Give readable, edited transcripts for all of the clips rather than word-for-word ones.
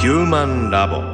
ヒューマンラボ。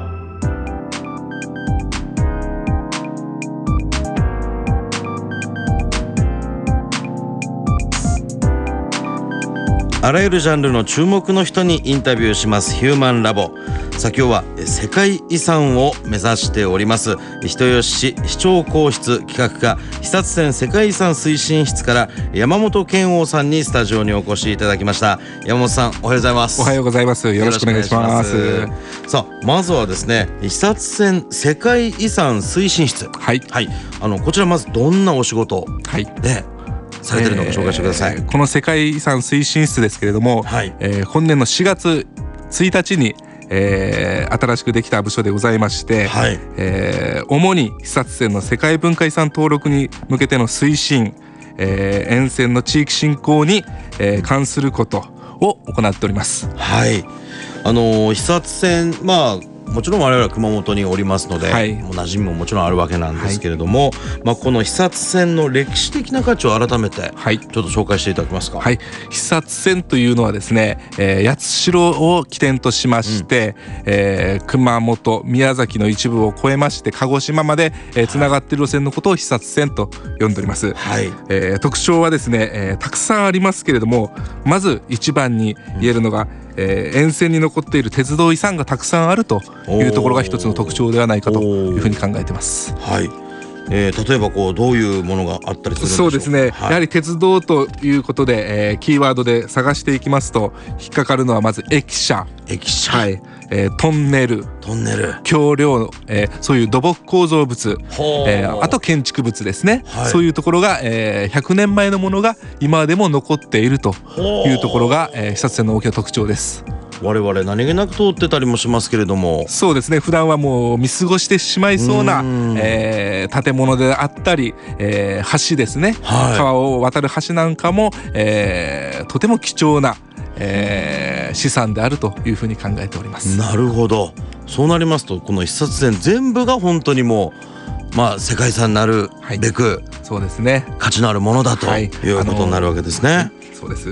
あらゆるジャンルの注目の人にインタビューしますヒューマンラボ。さあ今日は世界遺産を目指しております人吉市市長公室企画課久津線世界遺産推進室から山本健王さんにスタジオにお越しいただきました。山本さん、おはようございます。 おはようございます。よろしくお願いします。 さあまずはですね、久津線世界遺産推進室、はい、こちらまずどんなお仕事でされてるのか紹介してください。 この世界遺産推進室ですけれども、本年の4月1日に新しくできた部署でございまして、主に久津線の世界文化遺産登録に向けての推進、沿線の地域振興に、関することを行っております。 久津線、もちろん我々は熊本におりますので、もう馴染みももちろんあるわけなんですけれども、この久津線の歴史的な価値を改めてちょっと紹介していただけますか。 久津線というのはですね、八代を起点としまして、熊本宮崎の一部を越えまして鹿児島までつながっている路線のことを久津線と呼んでおります。特徴はですね、たくさんありますけれども、まず一番に言えるのが、沿線に残っている鉄道遺産がたくさんあるというところが一つの特徴ではないかというふうに考えています。 例えばどういうものがあったりするんでしょうか。 そうですね、やはり鉄道ということで、キーワードで探していきますと引っかかるのはまず駅舎、トンネル、橋梁、そういう土木構造物、あと建築物ですね、そういうところが、100年前のものが今でも残っているというところが、久津線の大きな特徴です。 我々何気なく通ってたりもしますけれども、 そうですね、普段はもう見過ごしてしまいそうな建物であったり、橋ですね、川を渡る橋なんかも、とても貴重な資産であるというふうに考えております。 なるほど。そうなりますとこの久津線全部が本当にもう、世界遺産になるべく、 そうですね、 価値のあるものだということになるわけですね。 そうです。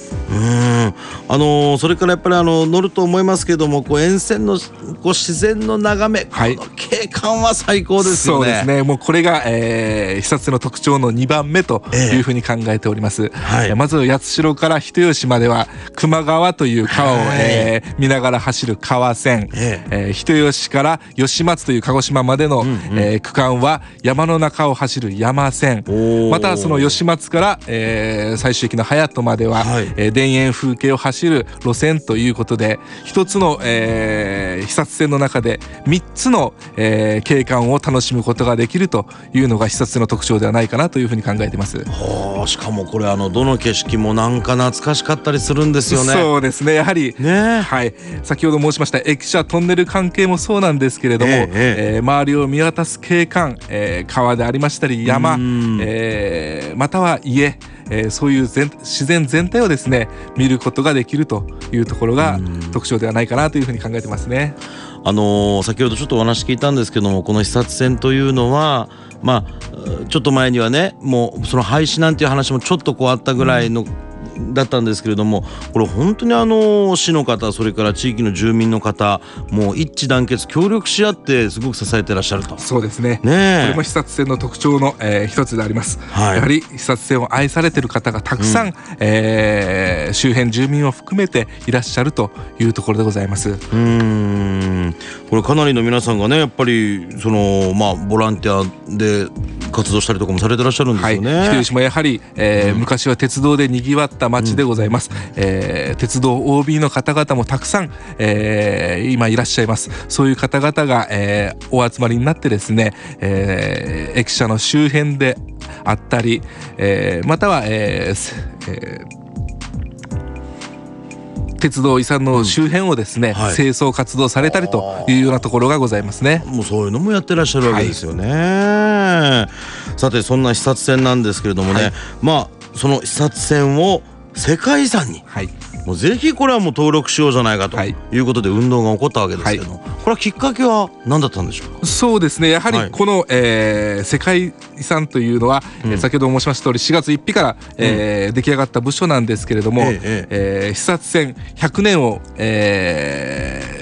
それからやっぱり乗ると思いますけども、沿線の自然の眺め、この景観は最高ですよね。 そうですね、もうこれが、久津線の特徴の2番目というふうに考えております。まず八代から人吉までは球磨川という川を、見ながら走る川線、人吉から吉松という鹿児島までの、区間は山の中を走る山線、またその吉松から、最終駅の隼人までは、田園風景を走る路線ということで、一つの、久津線の中で3つの、景観を楽しむことができるというのが久津線の特徴ではないかなというふうに考えています。 しかもこれどの景色もなんか懐かしかったりするんですよね。 そうですね、やはり、先ほど申しました駅舎トンネル関係もそうなんですけれども、周りを見渡す景観、川でありましたり山、または家、そういう自然全体をですね見ることができるというところが特徴ではないかなというふうに考えてますね。 先ほどちょっとお話聞いたんですけども、この久津線というのはちょっと前にはね、もうその廃止なんていう話もちょっとあったぐらいの、だったんですけれども、これ本当に市の方、それから地域の住民の方、もう一致団結協力し合ってすごく支えてらっしゃると。 そうですね、これも久津線の特徴の、一つであります。やはり久津線を愛されている方がたくさん、周辺住民を含めていらっしゃるというところでございます。 これかなりの皆さんがね、やっぱりボランティアで活動したりとかもされてらっしゃるんですよね。 人吉もやはり、昔は鉄道でにぎわった町でございます。鉄道 OB の方々もたくさん、今いらっしゃいます。そういう方々が、お集まりになってですね、駅舎の周辺であったり、または、鉄道遺産の周辺をですね、清掃活動されたりというようなところがございますね。 もうそういうのもやってらっしゃるわけですよね。さてそんな久津線なんですけれどもね、その久津線を世界遺産に、もうぜひこれはもう登録しようじゃないかということで運動が起こったわけですけども、これはきっかけは何だったんでしょうか。 そうですね、やはりこの、世界遺産というのは、先ほど申しました通り4月1日から、出来上がった部署なんですけれども、久津線100年を、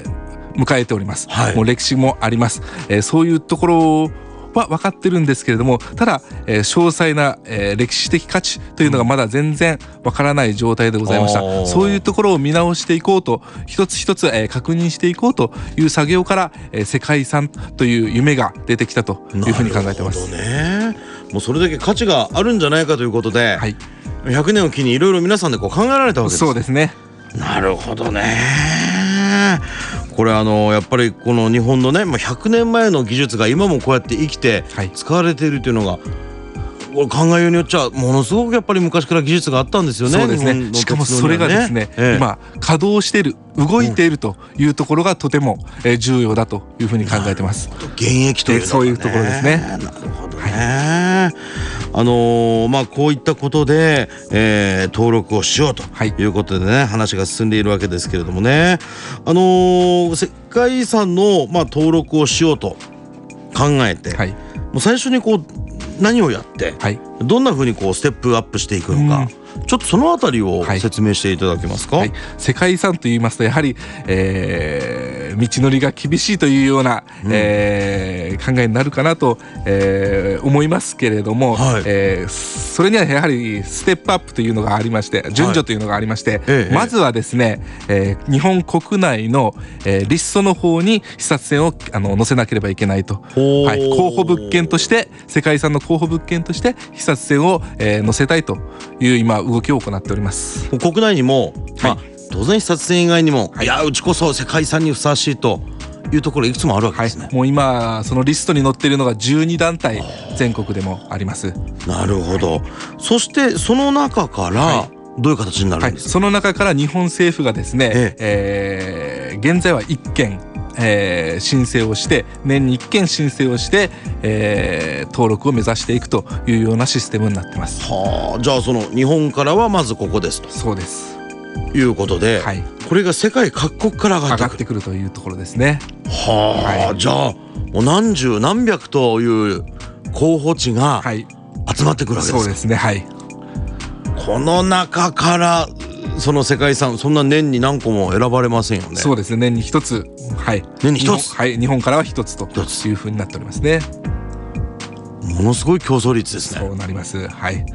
迎えております、 はい、 もう歴史もあります、そういうところは分かってるんですけれども、ただ、詳細な、歴史的価値というのがまだ全然分からない状態でございました。そういうところを見直していこうと、一つ一つ、確認していこうという作業から、世界遺産という夢が出てきたというふうに考えてます。 なるほどね。もうそれだけ価値があるんじゃないかということで、はい、100年を機にいろいろ皆さんでこう考えられたわけです。 そうですね。 なるほどね。これやっぱりこの日本のね、100年前の技術が今もこうやって生きて使われているというのが、これ考えようによっちゃものすごくやっぱり昔から技術があったんですよね。 そうですね。しかもそれがですね、今稼働している、動いているというところがとても重要だというふうに考えてます。 現役というのがね、 そういうところですね。 なるほどね。こういったことで、登録をしようということでね、話が進んでいるわけですけれどもね、世界遺産の、登録をしようと考えて、もう最初にこう何をやって、どんなふうにこうステップアップしていくのか、ちょっとそのあたりを説明していただけますか。 世界遺産といいますとやはり、道のりが厳しいというような、考えになるかなと、思いますけれども、それにはやはりステップアップというのがありまして、順序というのがありまして、まずはですね、日本国内の、リストの方に視察船を載せなければいけないと、候補物件として世界遺産の候補物件として視察船を、載せたいという今動きを行っております。 国内にも、当然視察船以外にも、いやうちこそ世界遺産にふさわしいというところいくつもあるわけですね。 もう今そのリストに載っているのが12団体全国でもあります。 なるほど。そしてその中からどういう形になるんですか。 その中から日本政府がですね、現在は1件申請をして年に1件申請をして、登録を目指していくというようなシステムになってます。 じゃあその日本からはまずここですと。 そうですいうことで、これが世界各国から上がってくるというところですね。 じゃあもう何十何百という候補地が集まってくるわけですか。 そうですね。 この中からその世界遺産、そんな年に何個も選ばれませんよね。 そうですね。年に一つ、 年に一つ、 日本からは一つというふうになっておりますね。 ものすごい競争率ですね。 そうなります。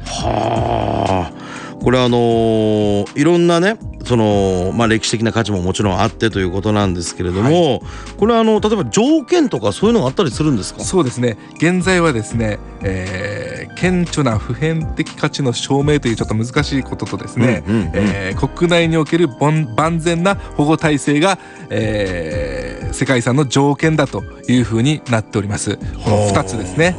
これいろんなね、歴史的な価値ももちろんあってということなんですけれども、これは例えば条件とかそういうのがあったりするんですか。 そうですね。現在はですね、顕著な普遍的価値の証明というちょっと難しいこととですね、国内における万全な保護体制が、世界遺産の条件だというふうになっております。この2つですね。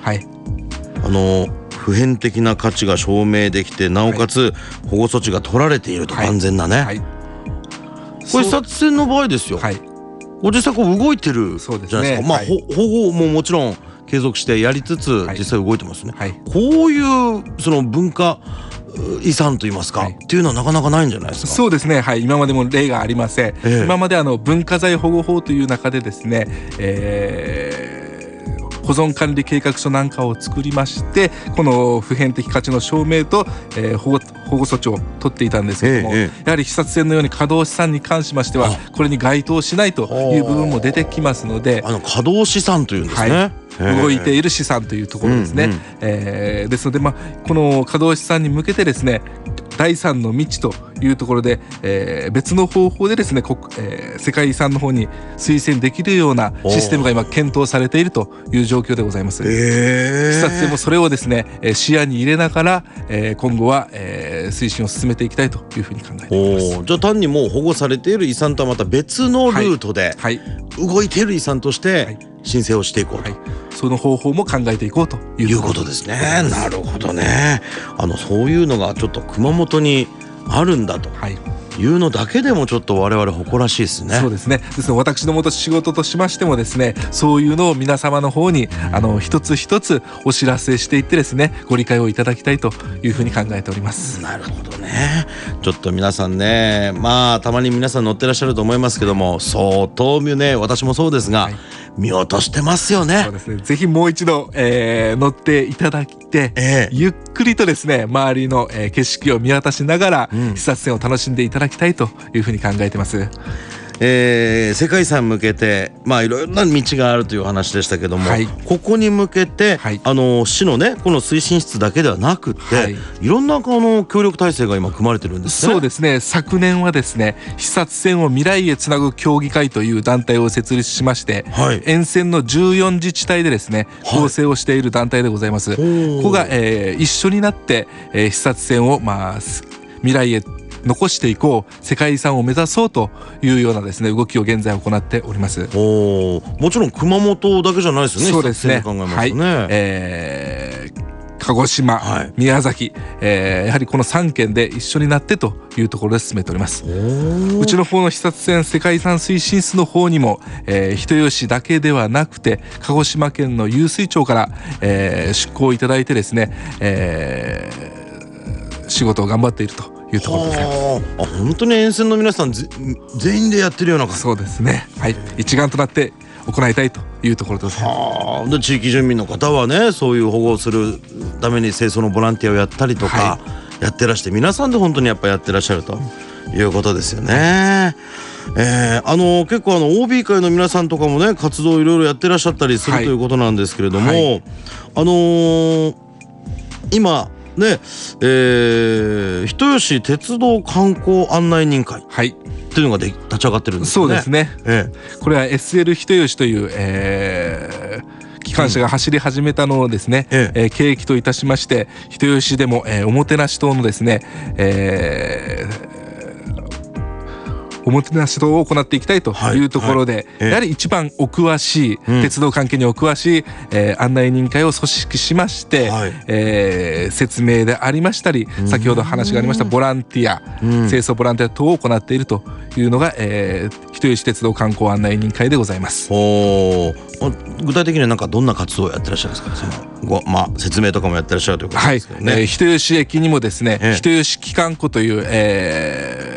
普遍的な価値が証明できて、なおかつ保護措置が取られていると、万全なね、これ視察船の場合ですよ、実際こう動いてるじゃないですか。保護ももちろん継続してやりつつ実際動いてますね。こういうその文化遺産といいますか、っていうのはなかなかないんじゃないですか。 そうですね。今までも例がありません。今まで文化財保護法という中でですね、保存管理計画書なんかを作りまして、この普遍的価値の証明と、保護措置を取っていたんですけども、やはり視察船のように稼働資産に関しましてはこれに該当しないという部分も出てきますので、 稼働資産というんですね。 動いている資産というところですね。ですので、この稼働資産に向けてですね、第三の道というところで、別の方法でですね、世界遺産の方に推薦できるようなシステムが今検討されているという状況でございます。視察船もそれをですね、視野に入れながら、今後は、推進を進めていきたいというふうに考えています。 じゃあ単にもう保護されている遺産とはまた別のルートで、動いている遺産として申請をしていこうと、 その方法も考えていこうということですね。なるほどね。そういうのがちょっと熊本にあるんだというのだけでもちょっと我々誇らしいですね。 そうですね。ですので私どもと仕事としましてもですね、そういうのを皆様の方に一つ一つお知らせしていってですね、ご理解をいただきたいというふうに考えております。 なるほどね。ちょっと皆さんね、たまに皆さん乗ってらっしゃると思いますけども、相当ね、私もそうですが、見落としてますよね。 そうですね。ぜひもう一度、乗っていただいて、ゆっくりとですね、周りの、景色を見渡しながら、視察船を楽しんでいただきたいというふうに考えてます。 世界遺産に向けていろいろな道があるという話でしたけども、ここに向けて、市のねこの推進室だけではなくって、いろんな協力体制が今組まれてるんですね。 そうですね。昨年はですね、肥薩線を未来へつなぐ協議会という団体を設立しまして、沿線の14自治体でですね構成をしている団体でございます。ここが、一緒になって、肥薩線を未来へ残していこう、世界遺産を目指そうというようなですね動きを現在行っております。 もちろん熊本だけじゃないですよね。 そうですね。 考えますとね、 鹿児島、宮崎、やはりこの3県で一緒になってというところで進めております。うちの方の肥薩線世界遺産推進室の方にも、人吉だけではなくて鹿児島県の湧水町から、出向いただいてですね、仕事を頑張っているというところですね。 本当に沿線の皆さん全員でやってるような感じ。 そうですね。一丸となって行いたいというところですね。 で地域住民の方はね、そういう保護をするために清掃のボランティアをやったりとか、やってらして、皆さんで本当にやっぱやってらっしゃるということですよね。結構OB 会の皆さんとかもね活動いろいろやってらっしゃったりするということなんですけれども、今ね、人吉鉄道観光案内人会っていうのが立ち上がってるんですよね。 そうですね。これは SL 人吉という、機関車が走り始めたのをですね、契機といたしまして、人吉でも、おもてなし等のですね、おもてなし等を行っていきたいというところで、やはり一番お詳しい、鉄道関係にお詳しい、案内人会を組織しまして、説明でありましたり、先ほど話がありましたボランティア、清掃ボランティア等を行っているというのが、人吉鉄道観光案内人会でございます。 具体的にはどんな活動をやってらっしゃるんですか。説明とかもやってらっしゃるということですけどね。 人吉駅にもですね、人吉機関庫という、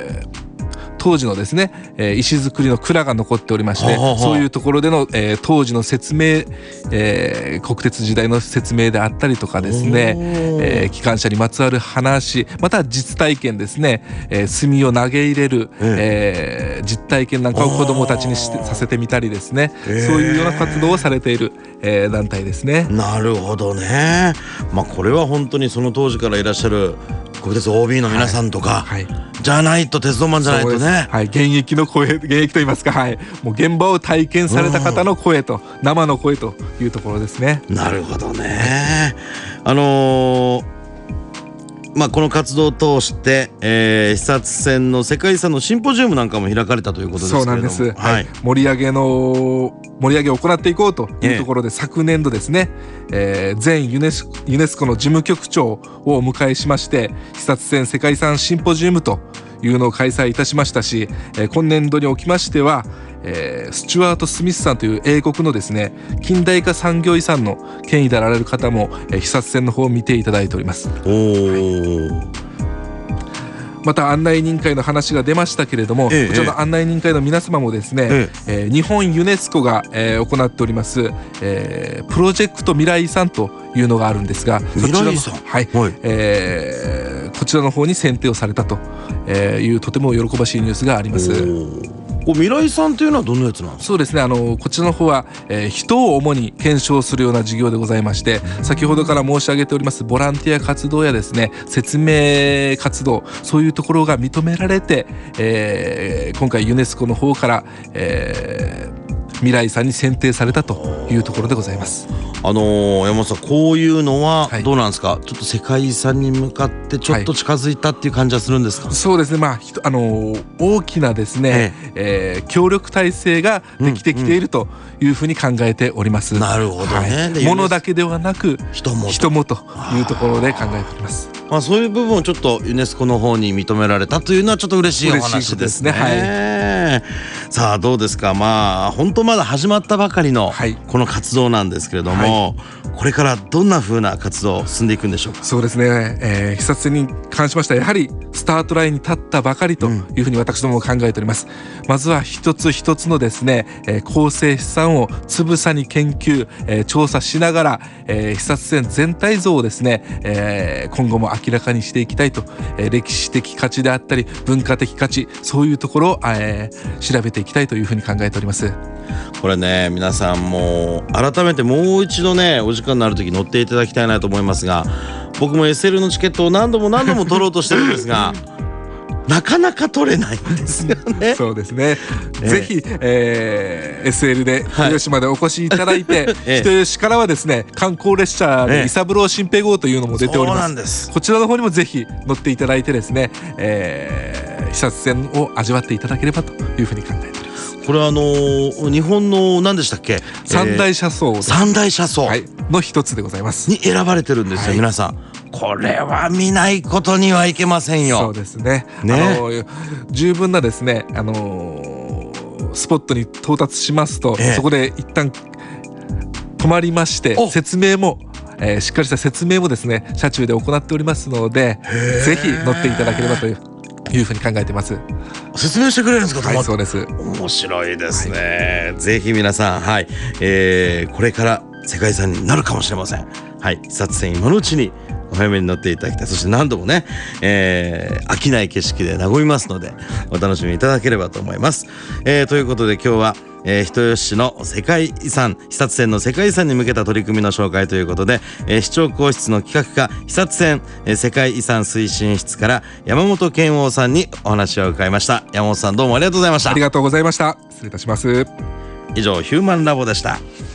当時のですね、石造りの蔵が残っておりまして、そういうところでの、当時の説明、国鉄時代の説明であったりとかですね、機関車にまつわる話、また実体験ですね、炭を投げ入れる、実体験なんかを子どもたちにさせてみたりですね、そういうような活動をされている、団体ですね。 なるほどね。これは本当にその当時からいらっしゃる国鉄 OB の皆さんとか、じゃないと、鉄道マンじゃないとね、 現役の声、現役といいますか、もう現場を体験された方の声と、生の声というところですね。 なるほどね。この活動を通して、肥薩線の世界遺産のシンポジウムなんかも開かれたということですけれども。 そうなんです。盛り上げを行っていこうというところで、昨年度ですね、前ユネスコの事務局長をお迎えしまして、肥薩線世界遺産シンポジウムというのを開催いたしましたし、今年度におきましては、スチュワート・スミスさんという英国のですね近代化産業遺産の権威であられる方も、肥薩線の方を見ていただいております。また案内人会の話が出ましたけれども、こちらの案内人会の皆様もですね、日本ユネスコが、行っております、プロジェクト未来遺産というのがあるんですが、 未来遺産、 こちらの方に選定をされたというとても喜ばしいニュースがあります。 未来遺産というのはどんなやつなんですか。 そうですね、こちらの方は、人を主に検証するような事業でございまして、先ほどから申し上げておりますボランティア活動やですね説明活動、そういうところが認められて、今回ユネスコの方から、未来遺産に選定されたというところでございます。 山本さん、こういうのはどうなんですか。ちょっと世界遺産に向かってちょっと近づいたっていう感じはするんですか。 そうですね、大きなですね、協力体制ができてきているというふうに考えております。 なるほどね。 物だけではなく人もというところで考えております。 そういう部分をちょっとユネスコの方に認められたというのはちょっと嬉しいお話ですね。さあどうですか。本当まだ始まったばかりのこの活動なんですけれども、これからどんな風な活動を進んでいくんでしょうか。 そうですね、肥薩線に関しましてはやはりスタートラインに立ったばかりというふうに私ども考えております。まずは一つ一つのですね、構成資産をつぶさに研究、調査しながら、肥薩線全体像をですね、今後も明らかにしていきたいと、歴史的価値であったり文化的価値、そういうところを、調べていいきたいというふうに考えております。 これね、皆さんも改めてもう一度ね、お時間のある時乗っていただきたいなと思いますが、僕も SL のチケットを何度も取ろうとしてるんですがなかなか取れないんですよね。 そうですね。ぜひ、SL で人吉までお越しいただいて、人吉からはですね、観光列車で伊三郎新平号というのも出ております。 そうなんです。 こちらの方にもぜひ乗っていただいてですね、肥薩線を味わっていただければというふうに考えております。 これ日本の何でしたっけ、 三大車窓、 三大車窓、 の一つでございますに選ばれてるんですよ、皆さん。これは見ないことにはいけませんよ。 そうですね。十分なですね、スポットに到達しますと、そこで一旦止まりまして説明も、しっかりした説明もですね車中で行っておりますので、ぜひ乗っていただければというふうに考えています。 説明してくれるんですか？ はい、そうです。 面白いですね。ぜひ皆さん、これから世界遺産になるかもしれません。肥薩線今のうちにお早めに乗っていただきたい。そして何度もね、飽きない景色で和みますのでお楽しみいただければと思います。ということで今日は人吉市の世界遺産、肥薩線の世界遺産に向けた取り組みの紹介ということで、市長公室の企画課肥薩線世界遺産推進室から山本健王さんにお話を伺いました。山本さん、どうもありがとうございました。 ありがとうございました。失礼いたします。 以上、ヒューマンラボでした。